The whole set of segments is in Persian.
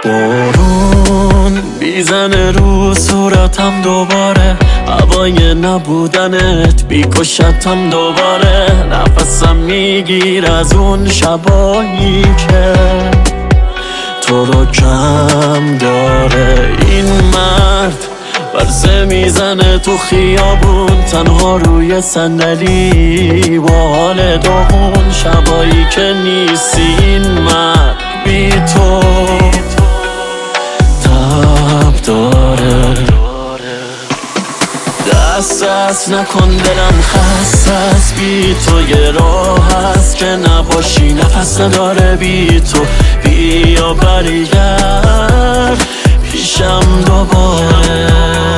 بارون میزنه رو صورتم دوباره، هوای نبودنت بیکشتم دوباره. نفسم میگیر از اون شبایی که تو رو کم داره. این مرد ورزه میزنه تو خیابون، تنها روی صندلی با حال داغون. شبایی که نیستی این مرد بی تو تب داره. دست نکن دلم خسته است بی تو، یه راه هست که نباشی نفس نداره بی تو. بیا برگرد پیشم دوباره.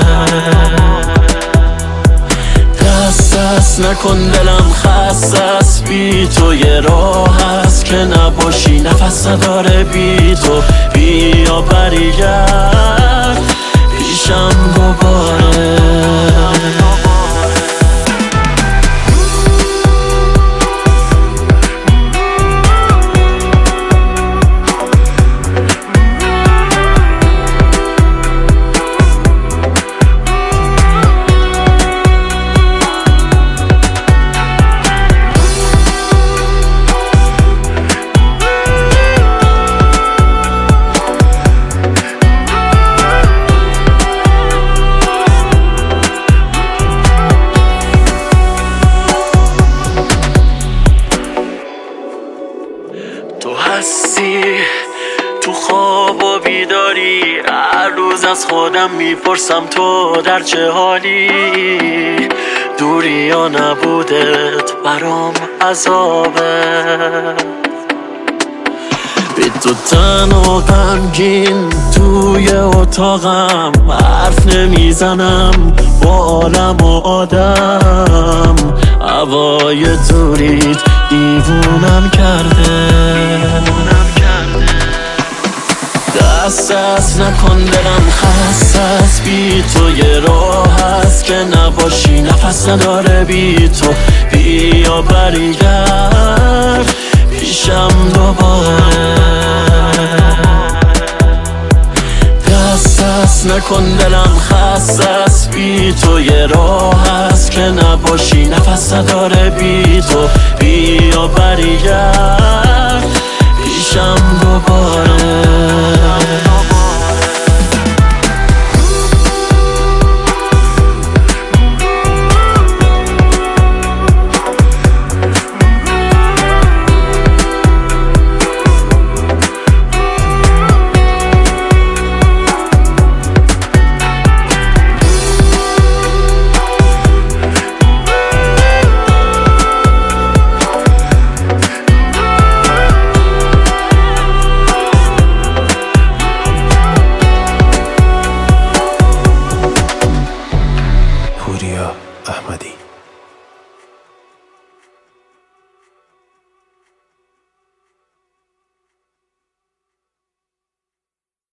دست نکن دلم خسته است بی تو، یه راه هست که نباشی نفس نداره بی تو. بیا برگرد پیشم دوباره. تو هستی تو خواب و بیداری، هر روز از خودم میپرسم تو در چه حالی. دوری یا نبودت برام عذابه، بی تو تن و غمگین توی اتاقم. حرف نمیزنم با عالم و آدم، هوای توریت دیوونم کرده. دست نکن دلم خسته است بی تو، یه راه هست که نباشی نفس نداره بی تو. بیا برگرد پیشم دوباره. دست نکن دلم خسته است بی تو، یه راه هست که نباشی نفس نداره بی تو. بیا برگرد پیشم دوباره.